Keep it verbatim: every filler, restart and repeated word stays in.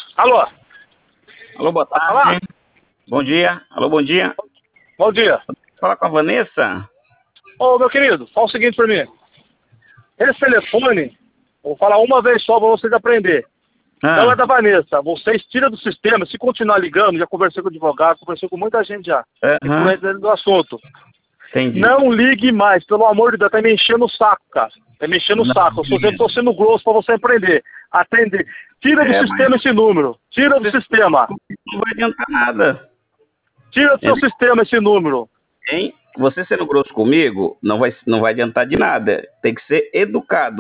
Alô? Alô, boa Pode falar? tarde. Bom dia. Alô, bom dia. Bom dia. Fala com a Vanessa? Ô, meu querido, fala o seguinte pra mim. Esse telefone, vou falar uma vez só pra vocês aprenderem. Não é Ah, da Vanessa. Vocês tiram do sistema. Se continuar ligando, já conversei com o advogado, conversei com muita gente já. aham, Influente do assunto. entendi. Não ligue mais, pelo amor de Deus, tá me enchendo o saco, cara. Tá me enchendo o Não, saco. Eu sou, sempre tô sendo grosso pra você aprender. Atender. Tira do é, mas sistema esse número. Tira do sistema. não vai adiantar nada. Tira do seu Entendeu? sistema esse número. Hein? Você sendo grosso comigo, não vai, não vai adiantar de nada. Tem que ser educado.